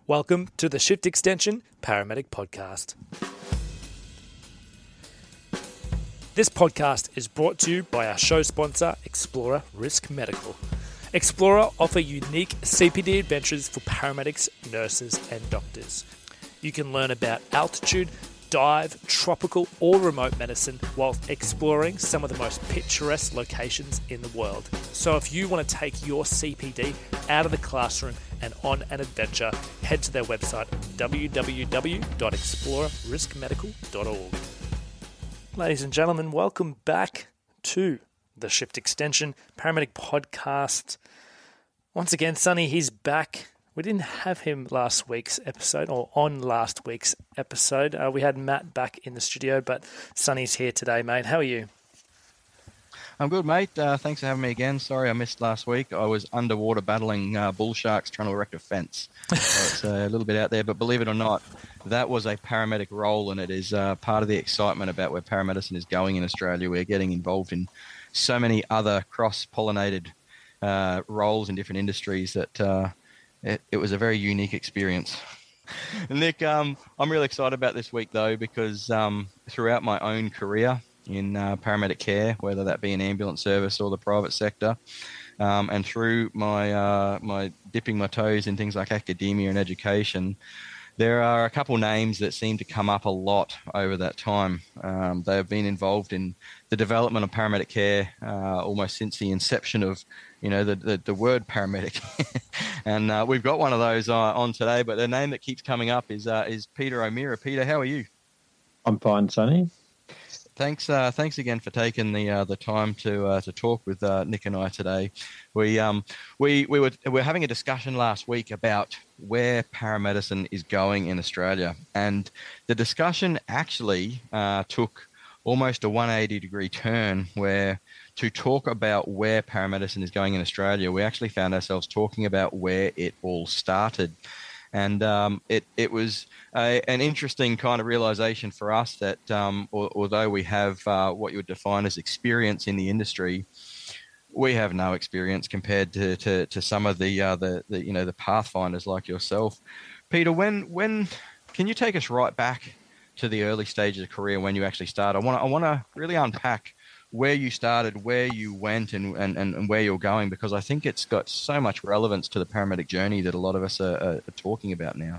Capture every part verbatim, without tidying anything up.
Welcome to the Shift Extension Paramedic Podcast. This podcast is brought to you by our show sponsor, Explorer Risk Medical. Explorer offer unique C P D adventures for paramedics, nurses, and doctors. You can learn about altitude, dive, tropical, or remote medicine while exploring some of the most picturesque locations in the world. So if you want to take your C P D out of the classroom and on an adventure, head to their website, w w w dot explorer risk medical dot org. Ladies and gentlemen, welcome back to the Shift Extension Paramedic Podcast. Once again, Sonny, he's back. We didn't have him last week's episode, or on last week's episode. Uh, we had Matt back in the studio, but Sonny's here today, mate. How are you? I'm good, mate. Uh, thanks for having me again. Sorry I missed last week. I was underwater battling uh, bull sharks trying to erect a fence. So it's uh, a little bit out there, but believe it or not, that was a paramedic role, and it is uh, part of the excitement about where paramedicine is going in Australia. We're getting involved in so many other cross-pollinated uh, roles in different industries that uh, it, it was a very unique experience. Nick, um, I'm really excited about this week, though, because um, throughout my own career in uh, paramedic care, whether that be an ambulance service or the private sector, um, and through my uh, my dipping my toes in things like academia and education, there are a couple names that seem to come up a lot over that time. Um, they have been involved in the development of paramedic care uh, almost since the inception of, you know, the the, the word paramedic. And uh, we've got one of those uh, on today. But the name that keeps coming up is uh, is Peter O'Meara. Peter, how are you? I'm fine, Sonny. Thanks, uh, thanks again for taking the uh, the time to uh, to talk with uh, Nick and I today. We um we we were we were having a discussion last week about where paramedicine is going in Australia, and the discussion actually uh, took almost a one hundred eighty degree turn, where to talk about where paramedicine is going in Australia, we actually found ourselves talking about where it all started. And um, it, it was a, an interesting kind of realization for us that um, or, although we have uh, what you would define as experience in the industry, we have no experience compared to, to, to some of the, uh, the, the you know the pathfinders like yourself. Peter, when when can you take us right back to the early stages of career when you actually started? I want I want to really unpack where you started, where you went, and, and, and where you're going, because I think it's got so much relevance to the paramedic journey that a lot of us are, are, are talking about now.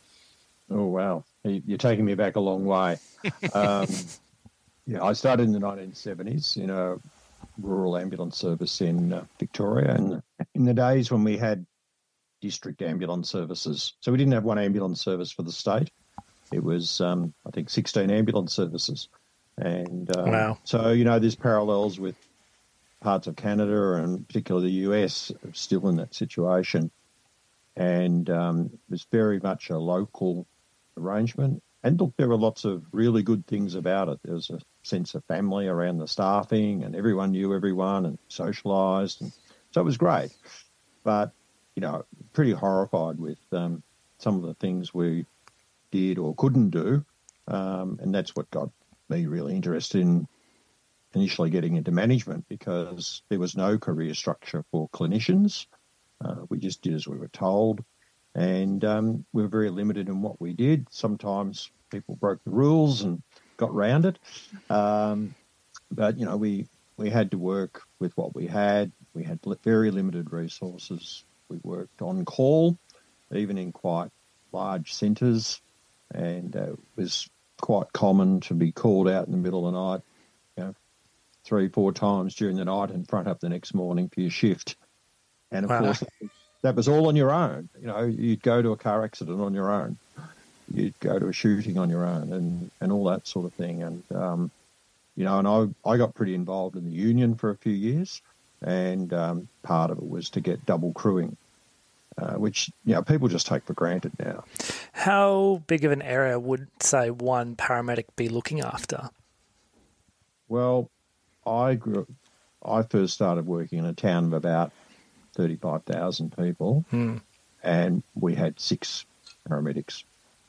Oh, wow. You're taking me back a long way. um, yeah, I started in the nineteen seventies in a rural ambulance service in uh, Victoria, and in the days when we had district ambulance services. So we didn't have one ambulance service for the state. It was, um, I think, sixteen ambulance services. And um, wow. So, you know, there's parallels with parts of Canada and particularly the U S still in that situation. And um, it was very much a local arrangement. And look, there were lots of really good things about it. There was a sense of family around the staffing, and everyone knew everyone and socialised. And so it was great. But, you know, pretty horrified with um, some of the things we did or couldn't do. Um, and that's what got me really interested in initially getting into management, because there was no career structure for clinicians. Uh, we just did as we were told, and um, we were very limited in what we did. Sometimes people broke the rules and got round it, um, but you know we we had to work with what we had. We had very limited resources. We worked on call, even in quite large centres, and uh, it was quite common to be called out in the middle of the night, you know, three, four times during the night and front up the next morning for your shift. And of wow. course, that was, that was all on your own. You know, you'd go to a car accident on your own. You'd go to a shooting on your own, and, and all that sort of thing. And, um, you know, and I, I got pretty involved in the union for a few years, and um, part of it was to get double crewing, uh, which, you know, people just take for granted now. How big of an area would, say, one paramedic be looking after? Well, I grew. I first started working in a town of about thirty-five thousand people, hmm. and we had six paramedics.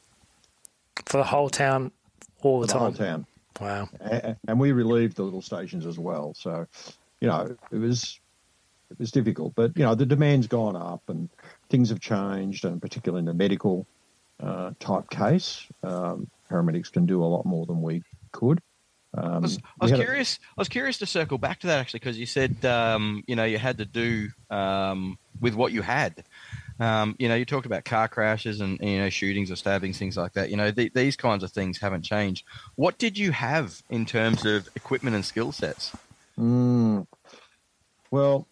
For the whole town, all the, For the time? whole town. Wow. And, and we relieved the little stations as well. So, you know, it was it was difficult. But, you know, the demand's gone up and things have changed, and particularly in the medical uh, type case, um, paramedics can do a lot more than we could. Um, I was, I was we curious. A, I was curious to circle back to that actually, because you said um, you know you had to do um, with what you had. Um, you know, you talked about car crashes and you know shootings or stabbings, things like that. You know, th- these kinds of things haven't changed. What did you have in terms of equipment and skill sets? Mm, well,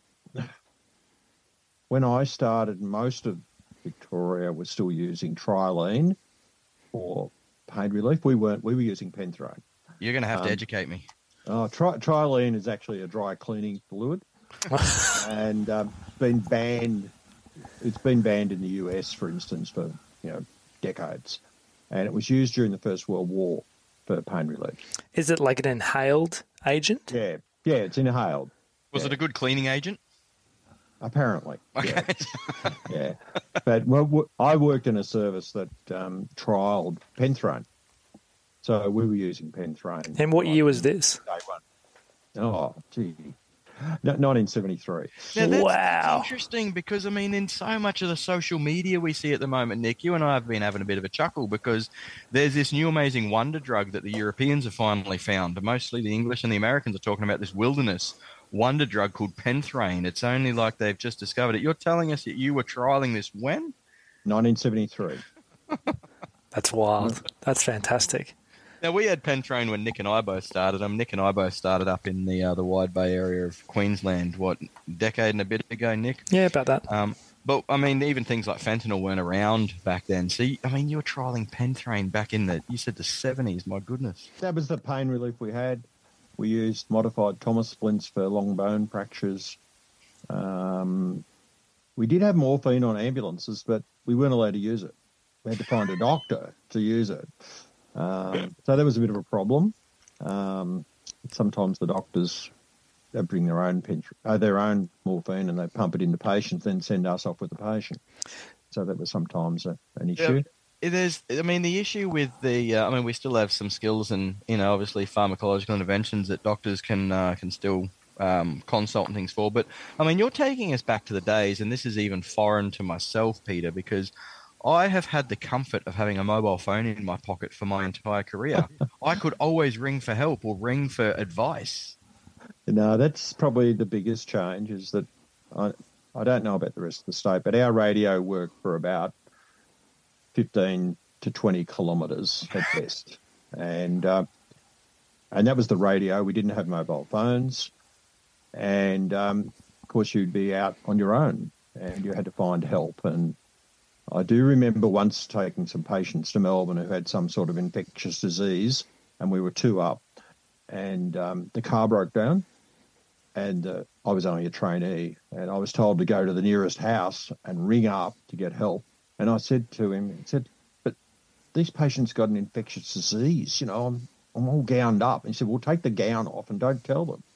when I started, most of Victoria was still using Trilene for pain relief. We weren't. We were using Penthrone. You're going to have Um, to educate me. Oh, tri- Trilene is actually a dry cleaning fluid, and um, been banned. It's been banned in the U S, for instance, for you know decades, and it was used during the First World War for pain relief. Is it like an inhaled agent? Yeah, yeah, it's inhaled. Was yeah. it a good cleaning agent? Apparently, Okay. yeah. yeah. But well, w- I worked in a service that um, trialled Penthrone, so we were using Penthrone. And what year was this? Day one. Oh, gee. No, nineteen seventy-three. Now, that's, Wow. that's interesting because, I mean, in so much of the social media we see at the moment, Nick, you and I have been having a bit of a chuckle because there's this new amazing wonder drug that the Europeans have finally found. Mostly the English and the Americans are talking about this wilderness wonder drug called Penthrone. It's only like they've just discovered it. You're telling us that you were trialing this when? nineteen seventy-three. That's wild. That's fantastic. Now, we had Penthrone when Nick and I both started. Um, Nick and I both started up in the uh, the Wide Bay area of Queensland, what, a decade and a bit ago, Nick? Yeah, about that. Um, but, I mean, even things like fentanyl weren't around back then. So, you, I mean, you were trialling Penthrone back in the, you said the seventies, my goodness. That was the pain relief we had. We used modified Thomas splints for long bone fractures. Um, we did have morphine on ambulances, but we weren't allowed to use it. We had to find a doctor to use it. Um, so that was a bit of a problem. Um, sometimes the doctors they bring their own pen, uh, their own morphine and they pump it into patients, then send us off with the patient. So that was sometimes a, an issue. Yeah, there's, I mean, the issue with the, uh, I mean, we still have some skills and you know, obviously pharmacological interventions that doctors can uh, can still um, consult and things for. But I mean, you're taking us back to the days, and this is even foreign to myself, Peter, because I have had the comfort of having a mobile phone in my pocket for my entire career. I could always ring for help or ring for advice. No, that's probably the biggest change is that I, I don't know about the rest of the state, but our radio worked for about fifteen to twenty kilometres at best. And, uh, and that was the radio. We didn't have mobile phones. And, um, of course, you'd be out on your own and you had to find help. And I do remember once taking some patients to Melbourne who had some sort of infectious disease, and we were two up, and um, the car broke down, and uh, I was only a trainee, and I was told to go to the nearest house and ring up to get help. And I said to him, I said, but these patients got an infectious disease, you know, I'm, I'm all gowned up. And he said, well, take the gown off and don't tell them.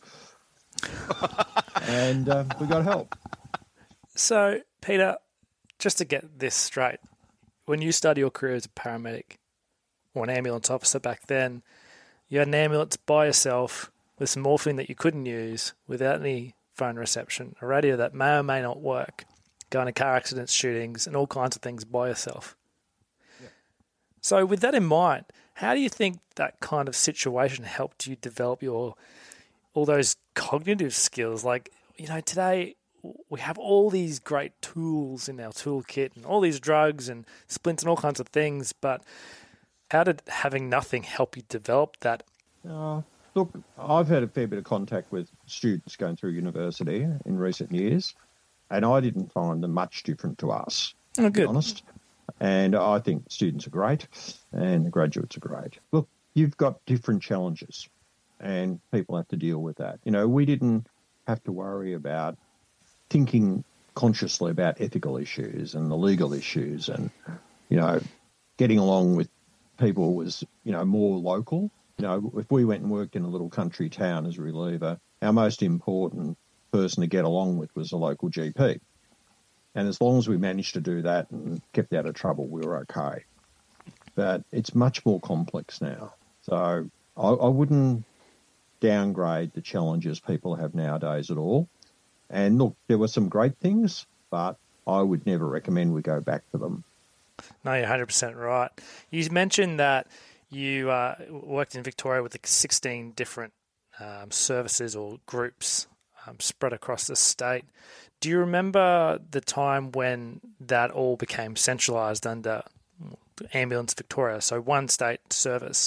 and uh, we got help. So, Peter, just to get this straight, when you started your career as a paramedic or an ambulance officer back then, you had an ambulance by yourself with some morphine that you couldn't use without any phone reception, a radio that may or may not work, going to car accidents, shootings, and all kinds of things by yourself. Yeah. So with that in mind, how do you think that kind of situation helped you develop your all those cognitive skills? Like, you know, today we have all these great tools in our toolkit and all these drugs and splints and all kinds of things, but how did having nothing help you develop that? Uh, look, I've had a fair bit of contact with students going through university in recent years, and I didn't find them much different to us, oh, to good. be honest. And I think students are great and the graduates are great. Look, you've got different challenges and people have to deal with that. You know, we didn't have to worry about thinking consciously about ethical issues and the legal issues, and, you know, getting along with people was, you know, more local. You know, if we went and worked in a little country town as a reliever, our most important person to get along with was a local G P. And as long as we managed to do that and kept out of trouble, we were okay. But it's much more complex now. So I, I wouldn't downgrade the challenges people have nowadays at all. And look, there were some great things, but I would never recommend we go back to them. No, you're one hundred percent right. You mentioned that you uh, worked in Victoria with like sixteen different um, services or groups um, spread across the state. Do you remember the time when that all became centralised under Ambulance Victoria, so one state service?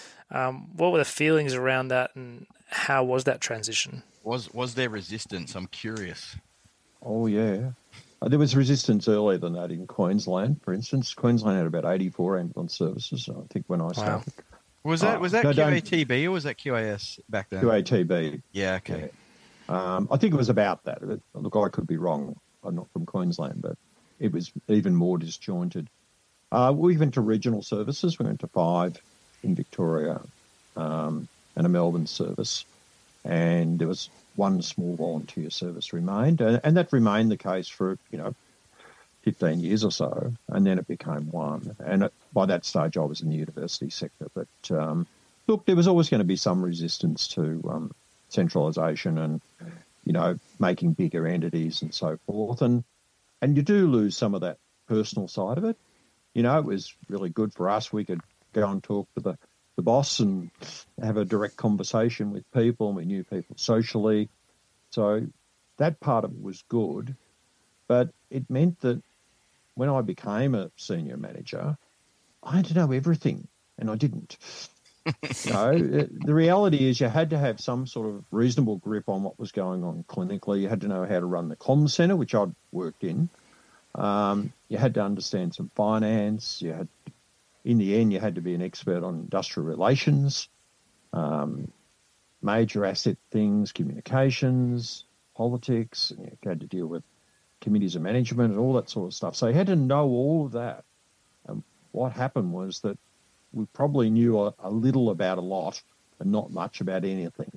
Um, what were the feelings around that, and how was that transition? Was was there resistance? I'm curious. Oh, yeah. Uh, there was resistance earlier than that in Queensland, for instance. Queensland had about eighty-four ambulance services, I think, when I started. Wow. Was that, was that uh, Q A T B or was that Q A S back then? Q A T B. Yeah, okay. Yeah. Um, I think it was about that. Look, I could be wrong. I'm not from Queensland, but it was even more disjointed. Uh, we went to regional services. We went to five in Victoria um, and a Melbourne service. And there was one small volunteer service remained. And, and that remained the case for, you know, fifteen years or so. And then it became one. And it, by that stage, I was in the university sector. But, um, look, there was always going to be some resistance to um, centralisation and, you know, making bigger entities and so forth. And and you do lose some of that personal side of it. You know, it was really good for us. We could go and talk to the, the boss and have a direct conversation with people, and we knew people socially. So that part of it was good. But it meant that when I became a senior manager, I had to know everything, and I didn't. You know, the reality is you had to have some sort of reasonable grip on what was going on clinically. You had to know how to run the comm centre, which I'd worked in. Um, you had to understand some finance. You had, in the end, you had to be an expert on industrial relations, um, major asset things, communications, politics. And you had to deal with committees of management and all that sort of stuff. So you had to know all of that. And what happened was that we probably knew a, a little about a lot and not much about anything.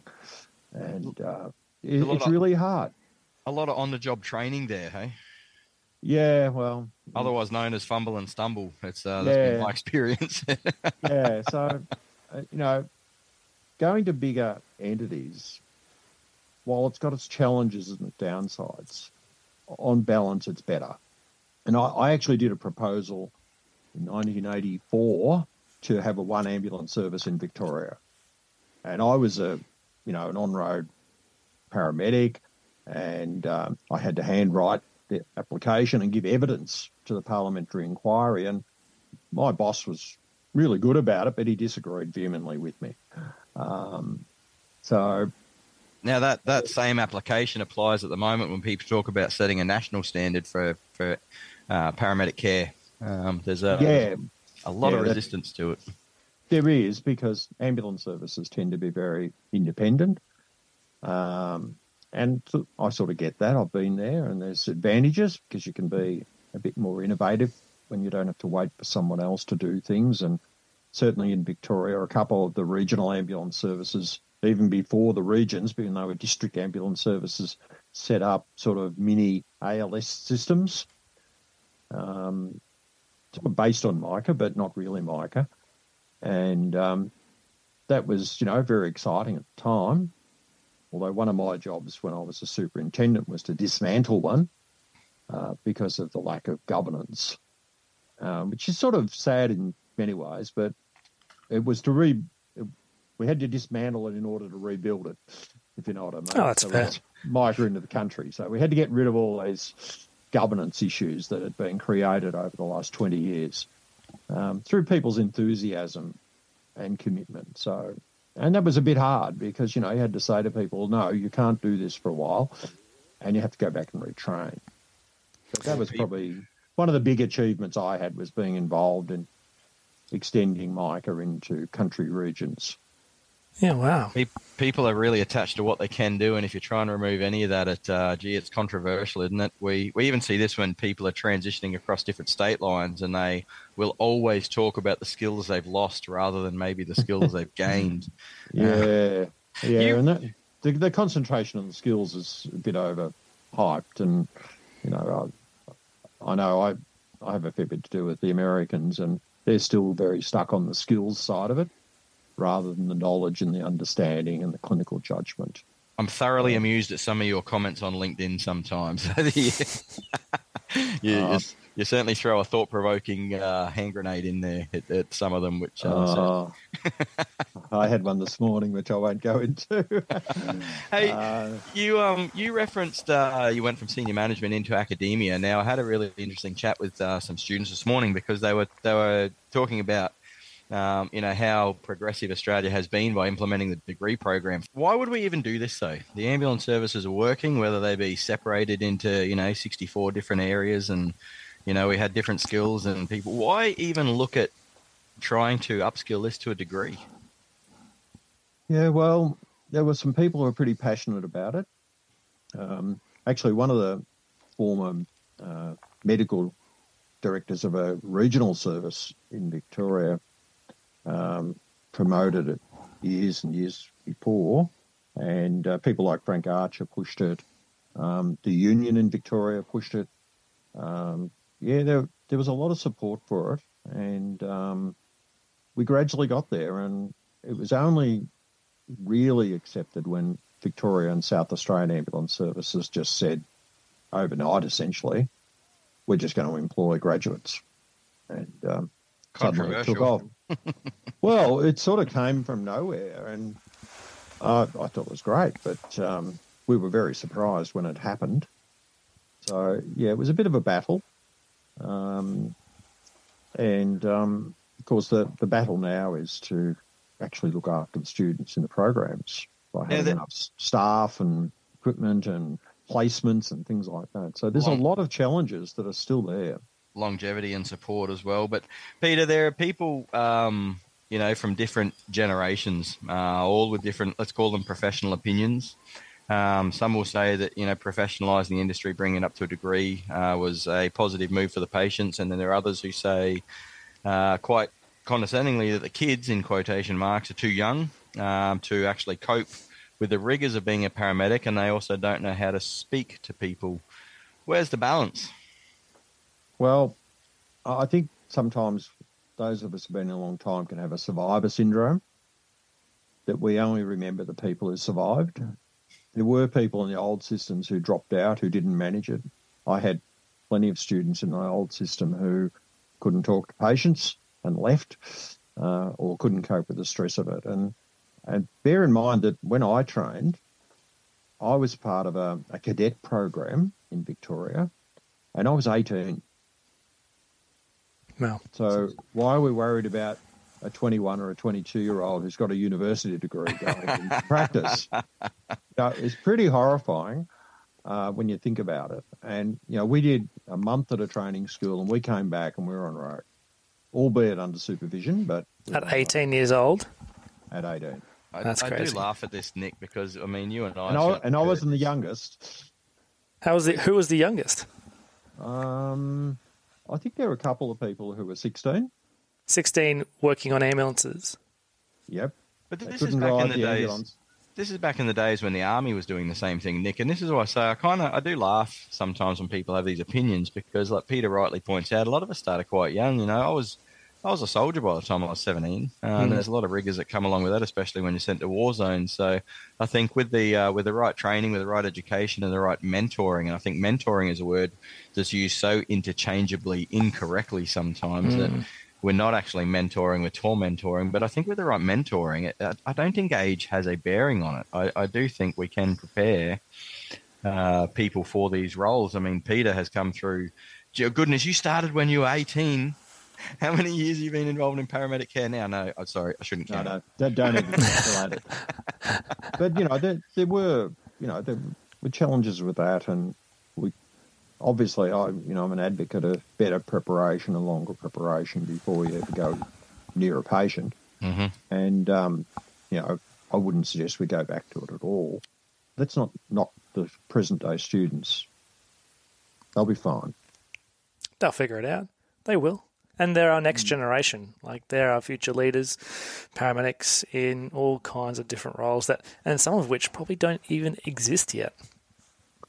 And uh, it, it's of, really hard. A lot of on-the-job training there, hey? Yeah, well... Otherwise known as fumble and stumble. It's uh, That's yeah. been my experience. Yeah, so, uh, you know, going to bigger entities, while it's got its challenges and its downsides, on balance, it's better. And I, I actually did a proposal in nineteen eighty-four to have a one ambulance service in Victoria. And I was a, you know, an on-road paramedic, and um, I had to handwrite the application and give evidence to the parliamentary inquiry. And my boss was really good about it, but he disagreed vehemently with me. Um, so... Now, that, that same application applies at the moment when people talk about setting a national standard for, for uh, paramedic care. Um, there's a, yeah. a lot yeah, of resistance to it. There is, because ambulance services tend to be very independent. Um, and I sort of get that. I've been there, and there's advantages because you can be a bit more innovative when you don't have to wait for someone else to do things. And certainly in Victoria, a couple of the regional ambulance services, even before the regions, even though district ambulance services, set up sort of mini A L S systems, um, sort of based on MICA, but not really MICA. And um, that was, you know, very exciting at the time. Although one of my jobs when I was a superintendent was to dismantle one uh, because of the lack of governance, um, which is sort of sad in many ways, but it was to re... We had to dismantle it in order to rebuild it, if you know what I mean. Oh, that's so fair. Migra into the country. So we had to get rid of all these governance issues that had been created over the last twenty years um, through people's enthusiasm and commitment. So, and that was a bit hard because, you know, you had to say to people, no, you can't do this for a while, and you have to go back and retrain. But that was probably one of the big achievements I had, was being involved in extending MICA into country regions. Yeah, wow. People are really attached to what they can do, and if you're trying to remove any of that, it, uh, gee, it's controversial, isn't it? We we even see this when people are transitioning across different state lines, and they will always talk about the skills they've lost rather than maybe the skills they've gained. Yeah, uh, yeah, you, and that, the, the concentration on the skills is a bit overhyped, and you know, I, I know I I have a fair bit to do with the Americans, and they're still very stuck on the skills side of it, rather than the knowledge and the understanding and the clinical judgment. I'm thoroughly amused at some of your comments on LinkedIn sometimes. you, uh, you, you certainly throw a thought-provoking uh, hand grenade in there at, at some of them, which uh, uh, I had one this morning, which I won't go into. Hey, uh, you um you referenced uh, you went from senior management into academia. Now, I had a really interesting chat with uh, some students this morning because they were they were talking about um, you know how progressive Australia has been by implementing the degree program. Why would we even do this though? The ambulance services are working, whether they be separated into you know sixty-four different areas, and you know we had different skills and people. Why even look at trying to upskill this to a degree? Yeah, well, there were some people who were pretty passionate about it. Um, actually, one of the former uh, medical directors of a regional service in Victoria um, promoted it years and years before, and uh, people like Frank Archer pushed it. Um, the union in Victoria pushed it. Um, yeah, there there was a lot of support for it, and um, we gradually got there, and it was only really accepted when Victoria and South Australian Ambulance Services just said overnight, essentially, we're just going to employ graduates. And um, suddenly it took off. Well, it sort of came from nowhere, and uh, I thought it was great, but um, we were very surprised when it happened. So, yeah, it was a bit of a battle. Um, and, um, of course, the, the battle now is to actually look after the students in the programs by having yeah, enough staff and equipment and placements and things like that. So there's long, a lot of challenges that are still there. Longevity and support as well. But, Peter, there are people, um, you know, from different generations, uh, all with different, let's call them professional opinions. Um, some will say that, you know, professionalising the industry, bringing it up to a degree uh, was a positive move for the patients. And then there are others who say uh, quite condescendingly that the kids, in quotation marks, are too young um, to actually cope with the rigours of being a paramedic, and they also don't know how to speak to people. Where's the balance? Well, I think sometimes those of us who've been a long time can have a survivor syndrome, that we only remember the people who survived. There were people in the old systems who dropped out, who didn't manage it. I had plenty of students in my old system who couldn't talk to patients and left, uh, or couldn't cope with the stress of it. And, and bear in mind that when I trained, I was part of a, a cadet program in Victoria, and I was eighteen. Wow. So why are we worried about a twenty-one or a twenty-two-year-old who's got a university degree going into practice? You know, it's pretty horrifying uh, when you think about it. And, you know, we did a month at a training school, and we came back and we were on road. Albeit under supervision, but... At eighteen years old? At eighteen. I, That's I crazy. do laugh at this, Nick, because, I mean, you and I... And I, and I wasn't the youngest. How was it? Who was the youngest? Um, I think there were a couple of people who were sixteen. sixteen working on ambulances? Yep. But this is back in the, the days... Ambulance. This is back in the days when the army was doing the same thing, Nick. And this is why I say I kind of I do laugh sometimes when people have these opinions, because, like Peter rightly points out, a lot of us started quite young. You know, I was I was a soldier by the time I was seventeen, uh, mm. and there's a lot of rigours that come along with that, especially when you're sent to war zones. So I think with the uh, with the right training, with the right education, and the right mentoring, and I think mentoring is a word that's used so interchangeably incorrectly sometimes mm. that we're not actually mentoring, we're tormentoring. But I think with the right mentoring, it, I don't think age has a bearing on it. I, I do think we can prepare uh, people for these roles. I mean, Peter has come through. Goodness, you started when you were eighteen. How many years have you been involved in paramedic care now? No, I'm sorry, I shouldn't count. No, no, don't even calculate it. But, you know, there, there were, you know, there were challenges with that, and we obviously, I, you know, I'm an advocate of better preparation and longer preparation before you ever go near a patient. Mm-hmm. And, um, you know, I wouldn't suggest we go back to it at all. Let's not knock the present-day students. They'll be fine. They'll figure it out. They will. And they're our next generation. Like, they're our future leaders, paramedics in all kinds of different roles, that, and some of which probably don't even exist yet.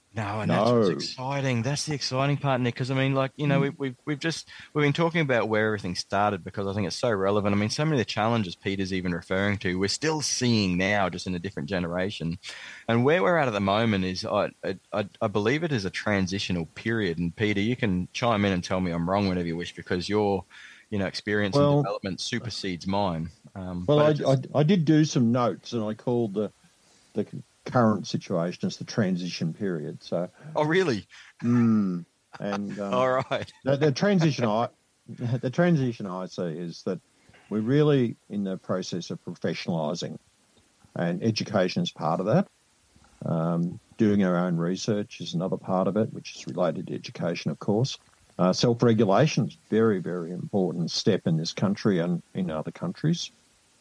No, and No. that's what's exciting. That's the exciting part, Nick. Because I mean, like you know, we, we've we've just we've been talking about where everything started because I think it's so relevant. I mean, so many of the challenges Peter's even referring to, we're still seeing now, just in a different generation. And where we're at at the moment is, I I, I believe it is a transitional period. And Peter, you can chime in and tell me I'm wrong whenever you wish, because your you know experience Well, and development supersedes mine. Um, Well, but I, it just- I, I did do some notes, and I called the the current situation as the transition period. So, oh really? mm, and um, All right. the, the transition I the transition I see is that we're really in the process of professionalising, and education is part of that. Um, doing our own research is another part of it, which is related to education, of course. Uh, self-regulation is very, very important step in this country and in other countries.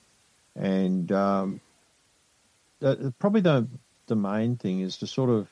And um, the, probably the the main thing is to sort of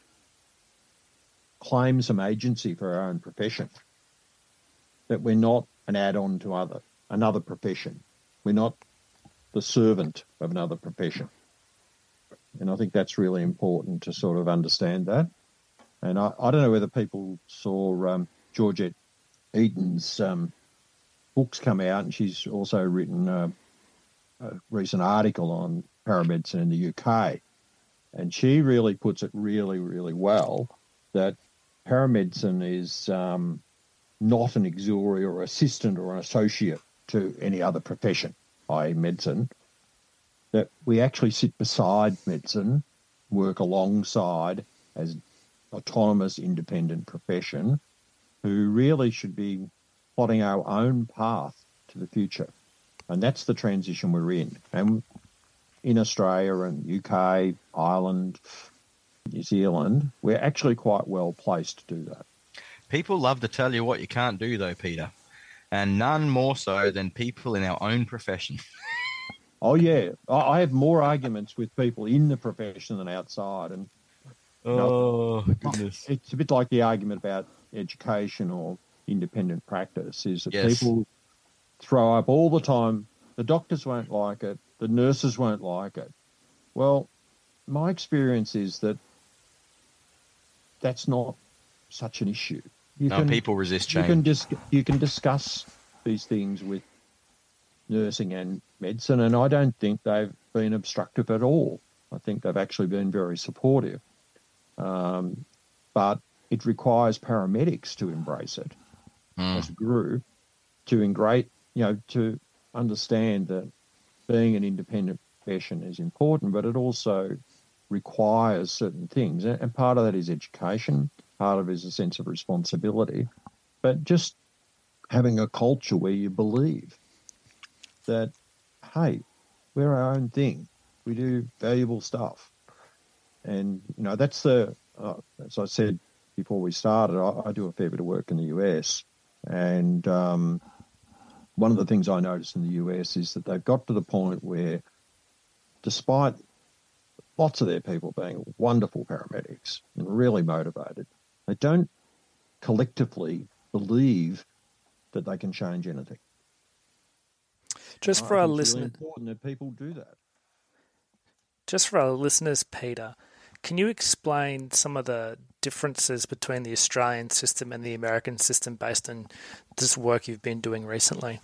claim some agency for our own profession. That we're not an add-on to other another profession. We're not the servant of another profession. And I think that's really important to sort of understand that. And I, I don't know whether people saw um, Georgette Eaton's um, books come out, and she's also written uh, a recent article on paramedicine in the U K. And she really puts it really, really well that paramedicine is um, not an auxiliary or assistant or an associate to any other profession, that is medicine, that we actually sit beside medicine, work alongside as autonomous, independent profession, who really should be plotting our own path to the future. And that's the transition we're in. And in Australia and U K, Ireland, New Zealand, we're actually quite well placed to do that. People love to tell you what you can't do, though, Peter, and none more so than people in our own profession. Oh, yeah. I have more arguments with people in the profession than outside. And you know, oh, goodness. It's a bit like the argument about education or independent practice, is that Yes. people throw up all the time, the doctors won't like it, the nurses won't like it. Well, my experience is that that's not such an issue. You No, people resist you change. can dis- you can discuss these things with nursing and medicine, and I don't think they've been obstructive at all. I think they've actually been very supportive. Um, but it requires paramedics to embrace it Mm. as a group, to ingrate, you know, to understand that being an independent profession is important, but it also requires certain things. And and part of that is education, part of it is a sense of responsibility, but just having a culture where you believe that, hey, we're our own thing. We do valuable stuff. And, you know, that's the, uh, as I said before we started, I, I do a fair bit of work in the U S. And um, one of the things I noticed in the U S is that they've got to the point where, despite lots of their people being wonderful paramedics and really motivated, they don't collectively believe that they can change anything. Just I for our think it's really listeners, important that people do that. just for our listeners, Peter, can you explain some of the differences between the Australian system and the American system based on this work you've been doing recently?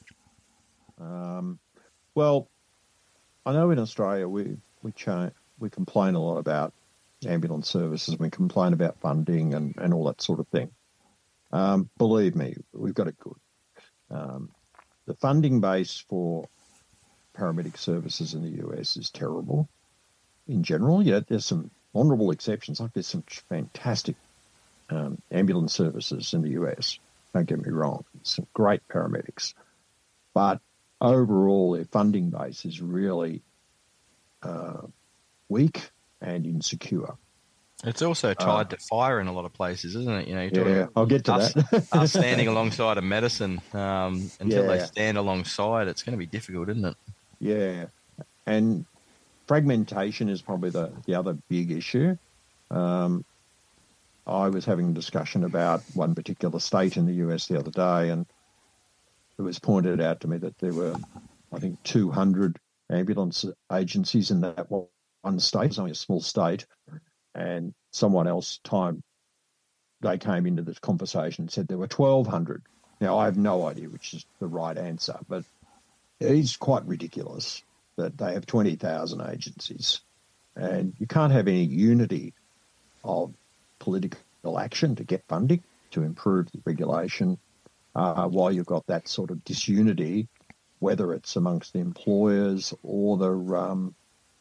Um, well, I know in Australia we we cha- we complain a lot about ambulance services. We complain about funding and, and all that sort of thing. Um, believe me, we've got it good. Um, the funding base for paramedic services in the U S is terrible in general. Yeah, there's some honourable exceptions. Like there's some fantastic um, ambulance services in the U S. Don't get me wrong. Some great paramedics. But overall, their funding base is really uh, weak and insecure. It's also tied uh, to fire in a lot of places, isn't it? You know, you're yeah, I'll get to us, that. us standing alongside of medicine um, until yeah. they stand alongside, it's going to be difficult, isn't it? Yeah, and fragmentation is probably the, the other big issue. Um, I was having a discussion about one particular state in the U S the other day, and it was pointed out to me that there were, I think, two hundred ambulance agencies in that one state. It's only a small state. And someone else time they came into this conversation and said there were twelve hundred. Now, I have no idea which is the right answer, but it is quite ridiculous that they have twenty thousand agencies, and you can't have any unity of political action to get funding to improve the regulation uh, while you've got that sort of disunity, whether it's amongst the employers or the um,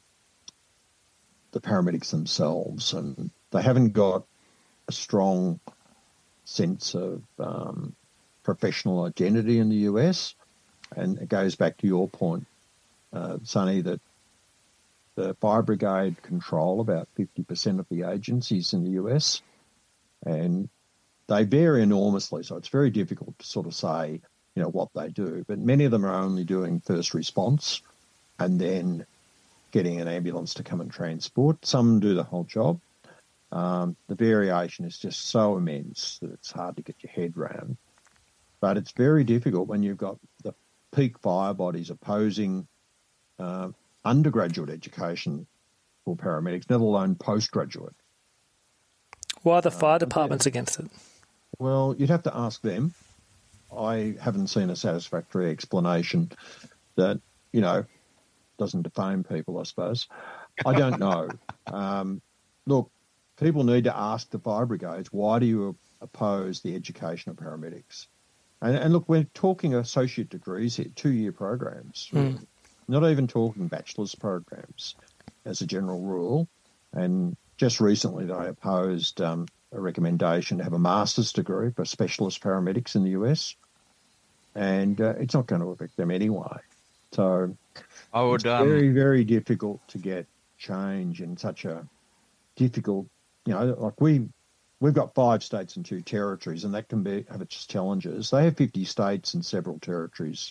the paramedics themselves. And they haven't got a strong sense of um, professional identity in the U S. And it goes back to your point, uh, Sonny, that the fire brigade control about fifty percent of the agencies in the U S, and they vary enormously. So it's very difficult to sort of say, you know, what they do. But many of them are only doing first response and then getting an ambulance to come and transport. Some do the whole job. Um, the variation is just so immense that it's hard to get your head round. But it's very difficult when you've got the peak fire bodies opposing uh, undergraduate education for paramedics, let alone postgraduate. Why are the fire Uh, departments against it? Well, you'd have to ask them. I haven't seen a satisfactory explanation that, you know, doesn't defame people, I suppose. I don't know. Um, look, people need to ask the fire brigades, why do you oppose the education of paramedics? And, and look, we're talking associate degrees here, two-year programs. Mm. Not even talking bachelor's programs as a general rule. And just recently they opposed um, a recommendation to have a master's degree for specialist paramedics in the U S, and uh, it's not going to affect them anyway. So I would it's very, um, very difficult to get change in such a difficult, you know, like we, we've got five states and two territories, and that can be have its challenges. They have fifty states and several territories.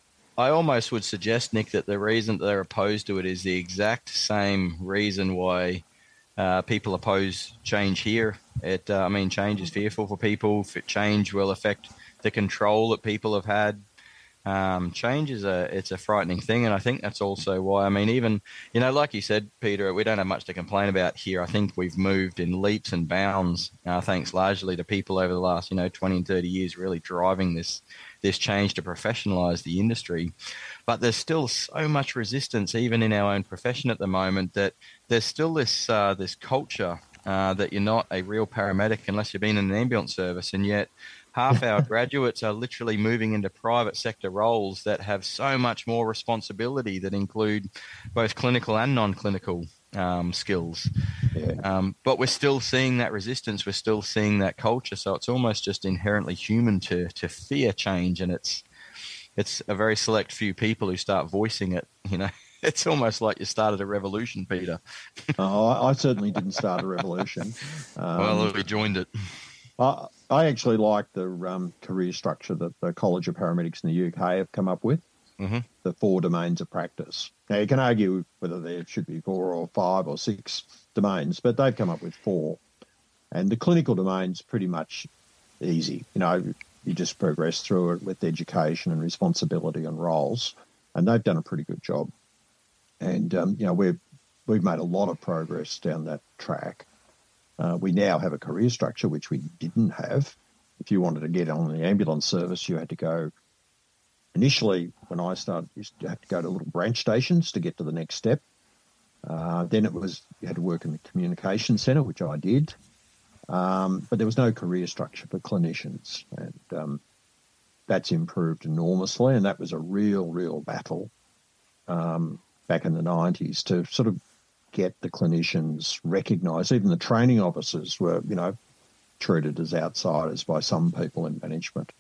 I almost would suggest, Nick, that the reason that they're opposed to it is the exact same reason why uh, people oppose change here. It, uh, I mean, change is fearful for people. Change will affect the control that people have had. Um, change is a it's a frightening thing, and I think that's also why. I mean, even you know, like you said, Peter, we don't have much to complain about here. I think we've moved in leaps and bounds, uh, thanks largely to people over the last you know twenty and thirty years really driving this this change to professionalise the industry. But there's still so much resistance, even in our own profession at the moment, that there's still this uh, this culture uh, that you're not a real paramedic unless you've been in an ambulance service, and yet half our graduates are literally moving into private sector roles that have so much more responsibility that include both clinical and non-clinical um, skills. Yeah. Um, but we're still seeing that resistance. We're still seeing that culture. So it's almost just inherently human to to fear change, and it's it's a very select few people who start voicing it. You know, it's almost like you started a revolution, Peter. Oh, I, I certainly didn't start a revolution. Um, well, we joined it. I, I actually like the um, career structure that the College of Paramedics in the U K have come up with, Mm-hmm. the four domains of practice. Now, you can argue whether there should be four or five or six domains, but they've come up with four. And the clinical domain's pretty much easy. You know, you just progress through it with education and responsibility and roles, and they've done a pretty good job. And, um, you know, we've, we've made a lot of progress down that track. Uh, we now have a career structure, which we didn't have. If you wanted to get on the ambulance service, you had to go, initially when I started, you had to go to little branch stations to get to the next step. Uh, then it was, you had to work in the communication centre, which I did. Um, but there was no career structure for clinicians. And um, that's improved enormously. And that was a real, real battle um, back in the nineties to sort of get the clinicians recognised. Even the training officers were, you know, treated as outsiders by some people in management.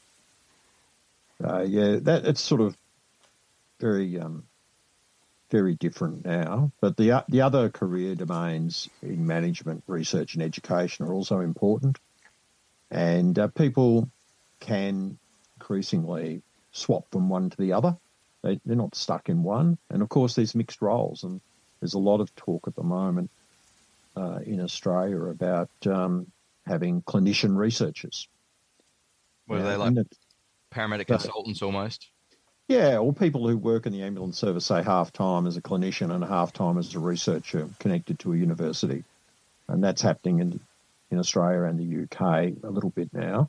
Uh, yeah, that it's sort of very, um, very different now. But the uh, the other career domains in management, research, and education are also important, and uh, people can increasingly swap from one to the other. They, they're not stuck in one, and of course, there's mixed roles, and there's a lot of talk at the moment uh, in Australia about um, having clinician researchers. Were they Yeah, like and it- paramedic but- consultants almost? Yeah, or people who work in the ambulance service, say half time as a clinician and half time as a researcher connected to a university. and that's happening in in Australia and the U K a little bit now.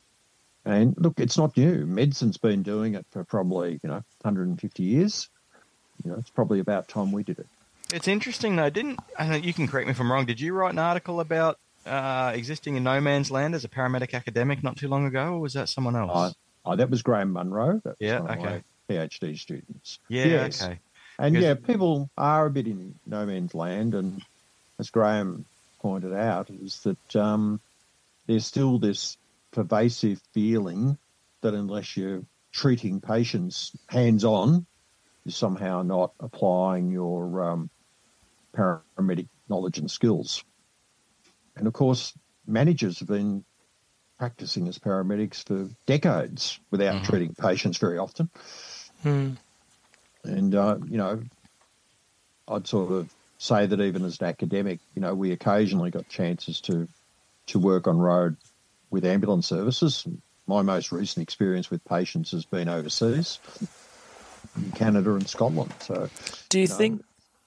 And look, it's not new. Medicine's been doing it for probably, you know, one hundred fifty years. You know, it's probably about time we did it. It's interesting, though. Didn't I know, you can correct me if I'm wrong. Did you write an article about uh, existing in no man's land as a paramedic academic not too long ago, or was that someone else? Uh, oh, that was Graham Munro. That was yeah, one okay. of my PhD students. Yeah, yes. okay. And because... yeah, people are a bit in no man's land, and as Graham pointed out, is that um, there's still this pervasive feeling that unless you're treating patients hands-on, you're somehow not applying your um, paramedic knowledge and skills. And of course, managers have been practicing as paramedics for decades without mm-hmm. treating patients very often. Mm. And, uh, you know, I'd sort of say that even as an academic, you know, we occasionally got chances to, to work on road with ambulance services. My most recent experience with patients has been overseas, in Canada and Scotland. So, do you, you know, think?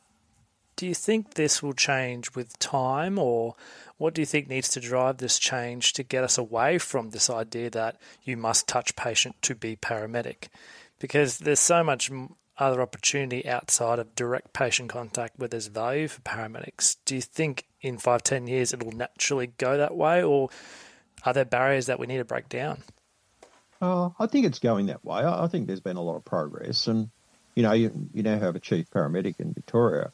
Do you think this will change with time, or what do you think needs to drive this change to get us away from this idea that you must touch patient to be paramedic? Because there's so much other opportunity outside of direct patient contact where there's value for paramedics. Do you think in five, ten years it will naturally go that way, or are there barriers that we need to break down? Uh, I think it's going that way. I, I think there's been a lot of progress, and you know, you, you now have a chief paramedic in Victoria,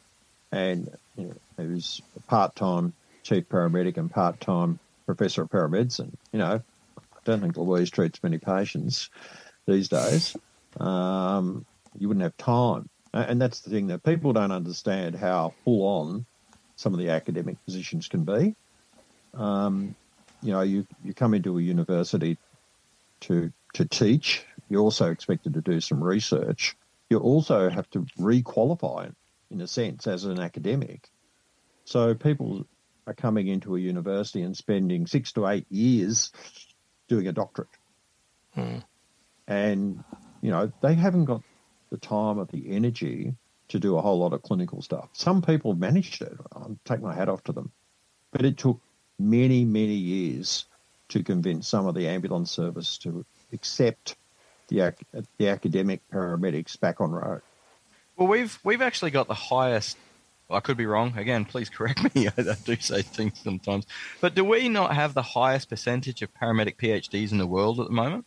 and you know, who's a part-time chief paramedic and part-time professor of paramedicine. You know, I don't think Louise treats many patients these days. Um, you wouldn't have time, and that's the thing, that people don't understand how full-on some of the academic positions can be. Um, you know, you, you come into a university to to teach. You're also expected to do some research. You also have to re-qualify, in a sense, as an academic. So people are coming into a university and spending six to eight years doing a doctorate. Hmm. And, you know, they haven't got the time or the energy to do a whole lot of clinical stuff. Some people managed it. I'll take my hat off to them. But it took many, many years to convince some of the ambulance service to accept the ac- the academic paramedics back on road. Well, we've we've actually got the highest. Well, I could be wrong. Again, please correct me. I, I do say things sometimes. But do we not have the highest percentage of paramedic PhDs in the world at the moment?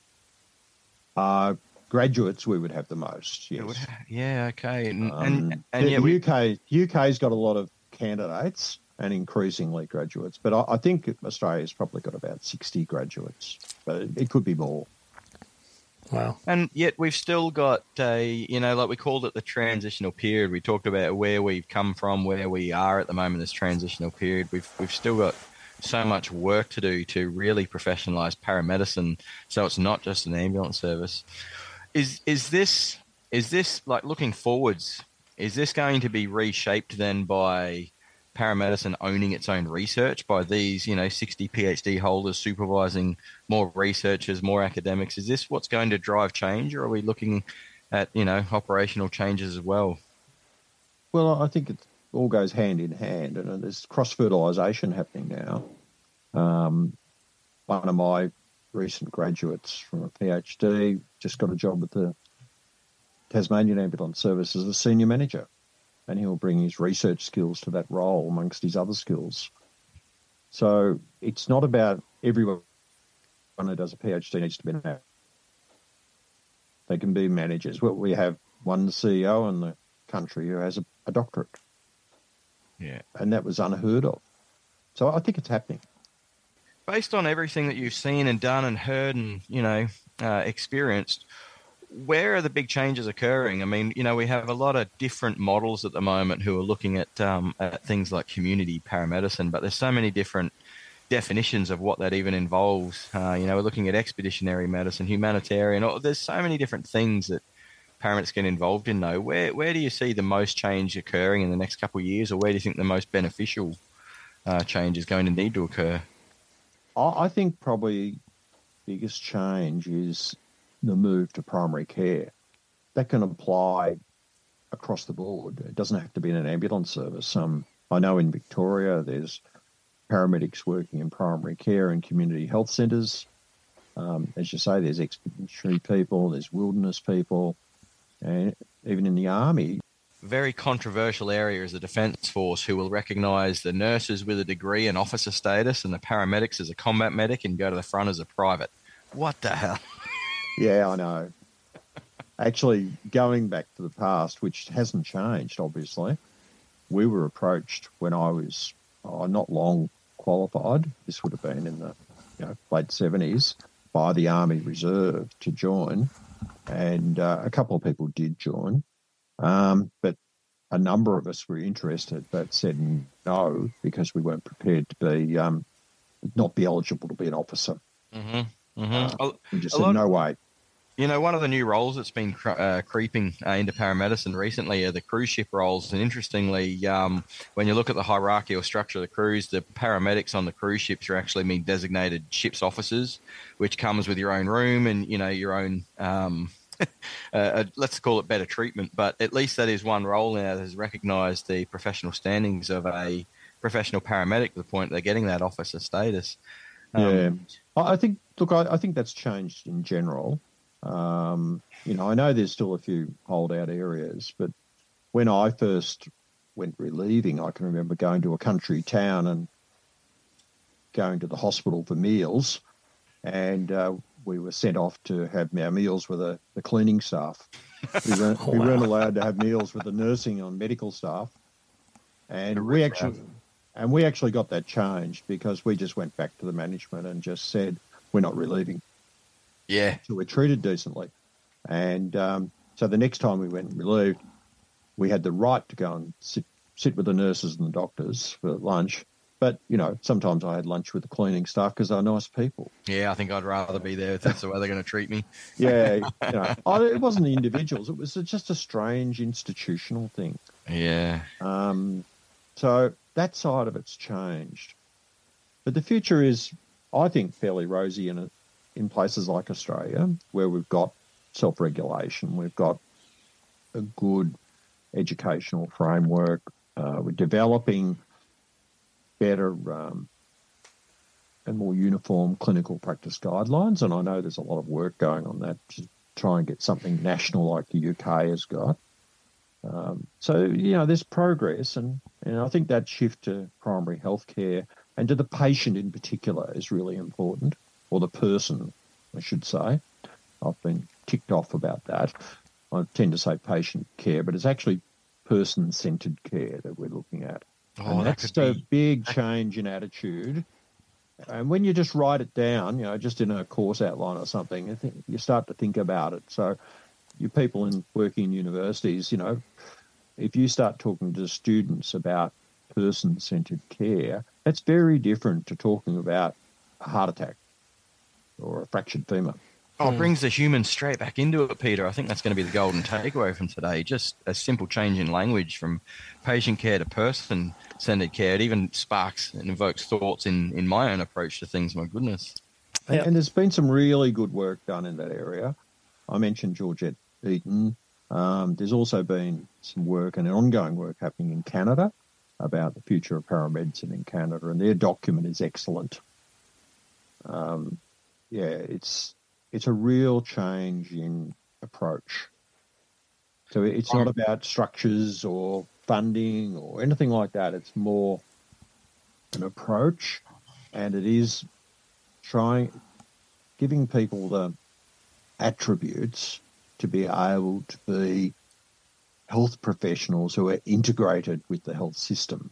Uh, graduates, we would have the most. Yes. Would, yeah. Okay. And um, and, and the yet we, U K U K's got a lot of candidates and increasingly graduates, but I, I think Australia's probably got about sixty graduates, but it, it could be more. Wow. And yet we've still got a, you know, like we called it the transitional period. We talked about where we've come from, where we are at the moment, this transitional period. We've we've still got so much work to do to really professionalise paramedicine, so it's not just an ambulance service. Is is this is this like looking forwards? Is this going to be reshaped then by paramedicine owning its own research, by these, you know, sixty PhD holders supervising more researchers, more academics? Is this what's going to drive change, or are we looking at, you know, operational changes as well? Well, I think it all goes hand in hand, and there's cross-fertilisation happening now. Um, one of my recent graduates from a PhD just got a job at the Tasmanian Ambulance Service as a senior manager, and he'll bring his research skills to that role amongst his other skills. So it's not about everyone who does a PhD needs to be an actor. They can be managers. Well, we have one C E O in the country who has a, a doctorate. Yeah. And that was unheard of. So I think it's happening. Based on everything that you've seen and done and heard and, you know, uh, experienced, where are the big changes occurring? I mean, you know, we have a lot of different models at the moment who are looking at, um, at things like community paramedicine, but there's so many different definitions of what that even involves. Uh, you know, we're looking at expeditionary medicine, humanitarian. Or, there's so many different things that paramedics get involved in, though. Where where do you see the most change occurring in the next couple of years, or where do you think the most beneficial uh, change is going to need to occur? I think probably the biggest change is the move to primary care. That can apply across the board. It doesn't have to be in an ambulance service. Um, I know in Victoria there's paramedics working in primary care and community health centres. Um, as you say, there's expeditionary people, there's wilderness people, and even in the Army. Very controversial area is the Defence Force, who will recognise the nurses with a degree and officer status and the paramedics as a combat medic and go to the front as a private. What the hell? Yeah, I know. Actually, going back to the past, which hasn't changed, obviously, we were approached when I was oh, not long qualified. This would have been in the you know, late seventies by the Army Reserve to join, and uh, a couple of people did join, um, but a number of us were interested but said no because we weren't prepared to be um, not be eligible to be an officer. Mm-hmm. Mm-hmm. Uh, we just said no way. You know, one of the new roles that's been cre- uh, creeping uh, into paramedicine recently are the cruise ship roles. And interestingly, um, when you look at the hierarchical structure of the cruise, the paramedics on the cruise ships are actually being designated ship's officers, which comes with your own room and, you know, your own, um, uh, let's call it better treatment. But at least that is one role now that has recognised the professional standings of a professional paramedic to the point they're getting that officer status. Um, yeah, I think, look, I, I think that's changed in general. Um, you know, I know there's still a few holdout areas, but when I first went relieving, I can remember going to a country town and going to the hospital for meals, and uh, we were sent off to have our meals with the, the cleaning staff. We weren't, oh, wow. we weren't allowed to have meals with the nursing and medical staff, and we actually and we actually got that changed because we just went back to the management and just said we're not relieving. Yeah. So we're treated decently. And um, so the next time we went and relieved, we had the right to go and sit, sit with the nurses and the doctors for lunch. But, you know, sometimes I had lunch with the cleaning staff because they're nice people. Yeah, I think I'd rather be there if that's the way they're going to treat me. Yeah, you know, I, it wasn't the individuals. It was just a strange institutional thing. Yeah. Um, so that side of it's changed. But the future is, I think, fairly rosy in a in places like Australia, where we've got self-regulation, we've got a good educational framework, uh, we're developing better um, and more uniform clinical practice guidelines, and I know there's a lot of work going on that to try and get something national like the U K has got. Um, so, you know, there's progress, and, and I think that shift to primary health care and to the patient in particular is really important. Or the person, I should say. I've been ticked off about that. I tend to say patient care, but it's actually person-centred care that we're looking at. Oh, and that's that a be... big change in attitude. And when you just write it down, you know, just in a course outline or something, I think you start to think about it. So you people in working in universities, you know, if you start talking to students about person-centred care, that's very different to talking about a heart attack or a fractured femur. Oh, it brings the human straight back into it, Peter. I think that's going to be the golden takeaway from today. Just a simple change in language from patient care to person-centered care. It even sparks and invokes thoughts in, in my own approach to things, my goodness. Yeah. And there's been some really good work done in that area. I mentioned Georgette Eaton. Um, there's also been some work and ongoing work happening in Canada about the future of paramedicine in Canada, and their document is excellent. Um, yeah, it's it's a real change in approach. So it's not about structures or funding or anything like that. It's more an approach, and it is trying, giving people the attributes to be able to be health professionals who are integrated with the health system.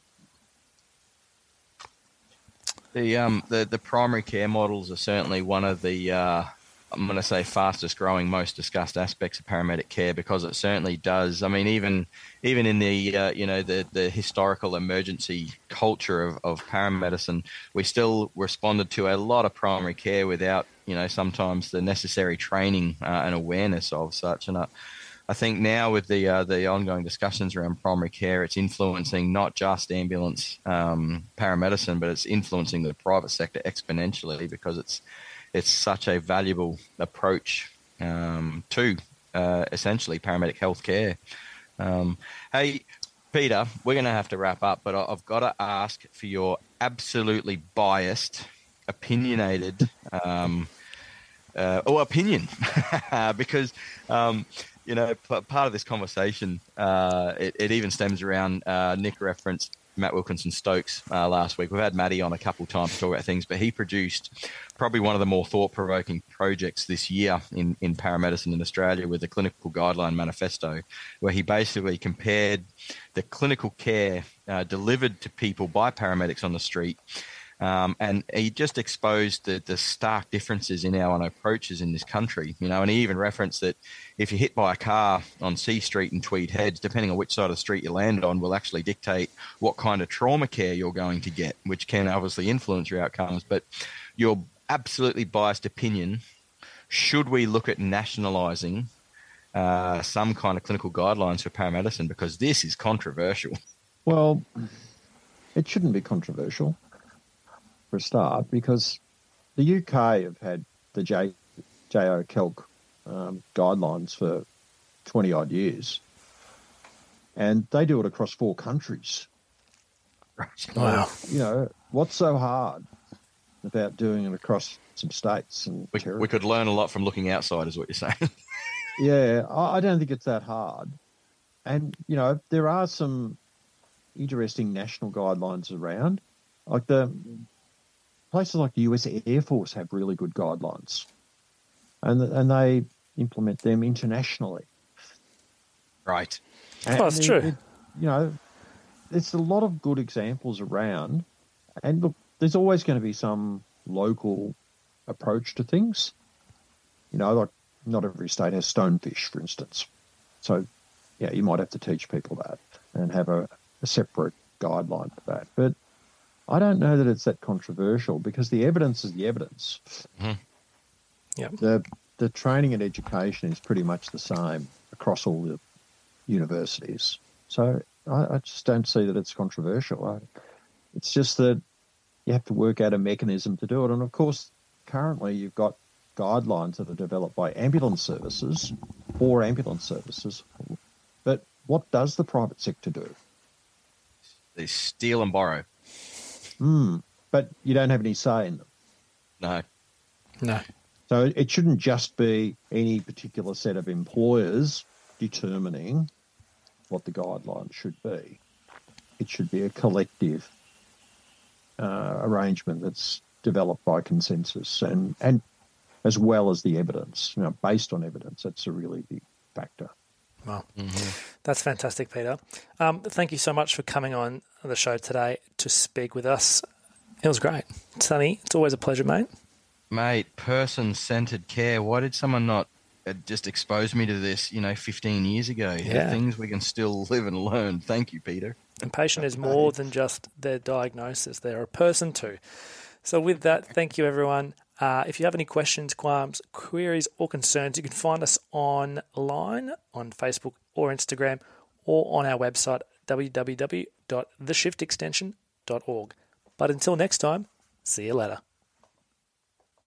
The um the, the primary care models are certainly one of the uh, I'm going to say fastest growing, most discussed aspects of paramedic care, because it certainly does. I mean, even even in the uh, you know the, the historical emergency culture of, of paramedicine, we still responded to a lot of primary care without you know sometimes the necessary training uh, and awareness of such. And I, I think now with the uh, the ongoing discussions around primary care, it's influencing not just ambulance um, paramedicine, but it's influencing the private sector exponentially, because it's it's such a valuable approach um, to uh, essentially paramedic healthcare. Um, hey, Peter, we're going to have to wrap up, but I've got to ask for your absolutely biased, opinionated, um, uh, or opinion, because um, you know p- part of this conversation, uh, it, it even stems around uh, Nick referenced Matt Wilkinson Stokes uh, last week. We've had Matty on a couple of times to talk about things, but he produced probably one of the more thought-provoking projects this year in, in paramedicine in Australia with the Clinical Guideline Manifesto, where he basically compared the clinical care uh, delivered to people by paramedics on the street, um, and he just exposed the, the stark differences in our approaches in this country. You know, and he even referenced that if you're hit by a car on C Street in Tweed Heads, depending on which side of the street you land on, will actually dictate what kind of trauma care you're going to get, which can obviously influence your outcomes. But your absolutely biased opinion, should we look at nationalising uh, some kind of clinical guidelines for paramedicine? Because this is controversial. Well, it shouldn't be controversial for a start, because the U K have had the J, JO Calc um, guidelines for twenty odd years, and they do it across four countries. Wow. So, you know, what's so hard about doing it across some states and We, we could learn a lot from looking outside, is what you're saying. Yeah, I, I don't think it's that hard. And, you know, there are some interesting national guidelines around. Like the places like the U S Air Force have really good guidelines, and and they implement them internationally. Right. And Oh, that's it- true. it- you know, there's a lot of good examples around. And look, there's always going to be some local approach to things. You know, like not every state has stonefish, for instance. So, yeah, you might have to teach people that and have a, a separate guideline for that. But I don't know that it's that controversial, because the evidence is the evidence. Mhm. Yep. The the training and education is pretty much the same across all the universities. So I, I just don't see that it's controversial. I, it's just that you have to work out a mechanism to do it. And, of course, currently you've got guidelines that are developed by ambulance services or ambulance services. But what does the private sector do? They steal and borrow. Mm, but you don't have any say in them. No. No. So it shouldn't just be any particular set of employers determining what the guidelines should be. It should be a collective uh, arrangement that's developed by consensus and, and as well as the evidence, you know, based on evidence. That's a really big factor. Wow. Mm-hmm. That's fantastic, Peter. Um, thank you so much for coming on the show today to speak with us. It was great. Sonny, it's always a pleasure, mate. Mate, person-centered care. Why did someone not uh, just expose me to this, you know, fifteen years ago? Yeah. The things we can still live and learn. Thank you, Peter. And patient is more than just their diagnosis. They're a person too. So with that, thank you, everyone. Uh, if you have any questions, qualms, queries, or concerns, you can find us online on Facebook or Instagram, or on our website, w w w dot the shift extension dot org. But until next time, see you later.